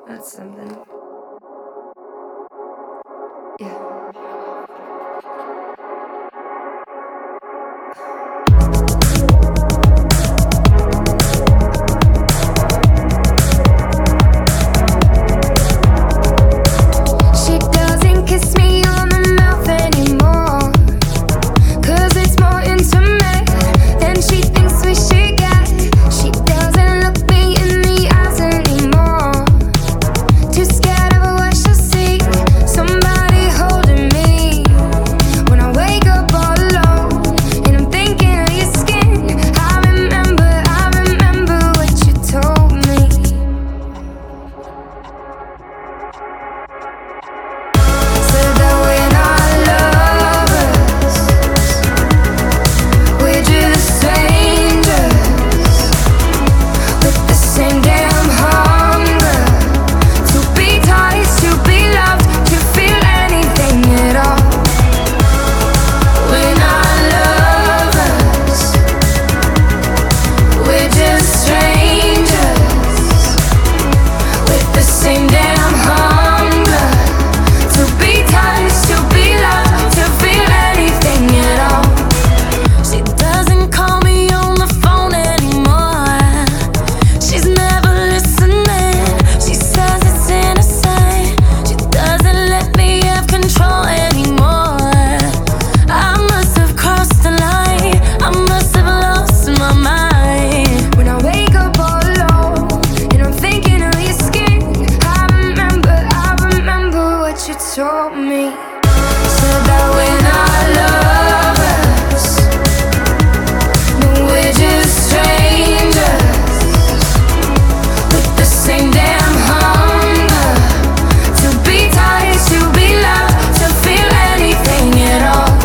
That's something. Yeah. She doesn't kiss me on the mouth anymore, 'cause it's more intimate than she thinks we should get. She doesn't look me in the eyes anymore, too scared of what she'll see. Somebody holding me when I wake up all alone, and I'm thinking of your skin. I remember what you told me. Said that we're not lovers, we're just strangers with the same damn hunger to be touched, to be loved, to feel anything at all. We're not lovers, we're just strangers with the same damn hunger to be touched, to be loved, to feel anything at all. She doesn't call me on the phone anymore, she's never listening. She says it's innocent, she doesn't let me have control anymore. I must have crossed the line, I must have lost my mind. When I wake up all alone and I'm thinking of your skin, I remember what you told me. Said that we're not lovers, no, we're just strangers with the same damn hunger to be touched, to be loved, to feel anything at all.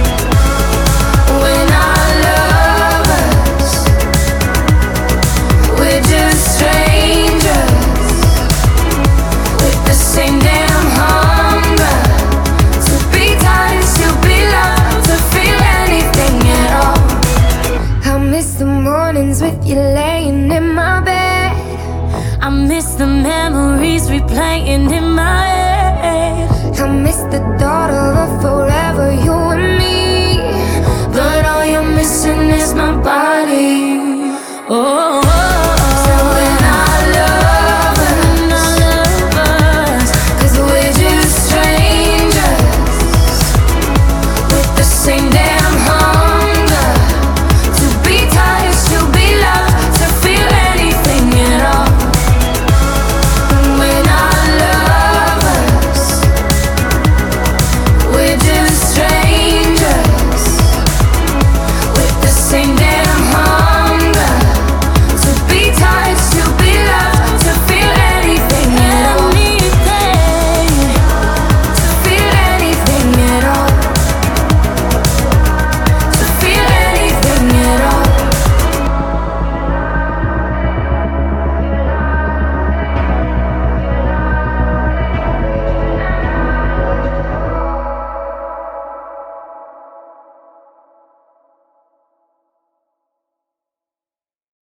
We're not lovers, we're just strangers with the same damn hunger to be touched, to be loved, to feel anything at all. I miss the mornings with you laying in my bed. I miss the memories replaying in my head. I miss the thought of a forever, you and me. But all you're missing is my body. Oh, oh, oh.